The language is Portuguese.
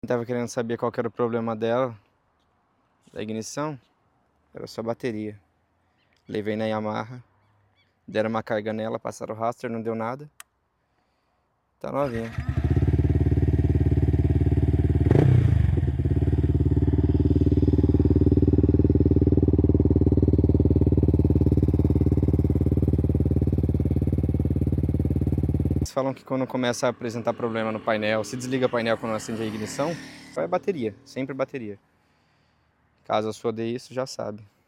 Tava querendo saber qual que era o problema dela, da ignição, era só bateria. Levei na Yamaha, deram uma carga nela, passaram o raster, não deu nada. Tá novinha. Eles falam que quando começa a apresentar problema no painel, se desliga o painel quando acende a ignição, é bateria, sempre bateria. Caso a sua dê isso, já sabe.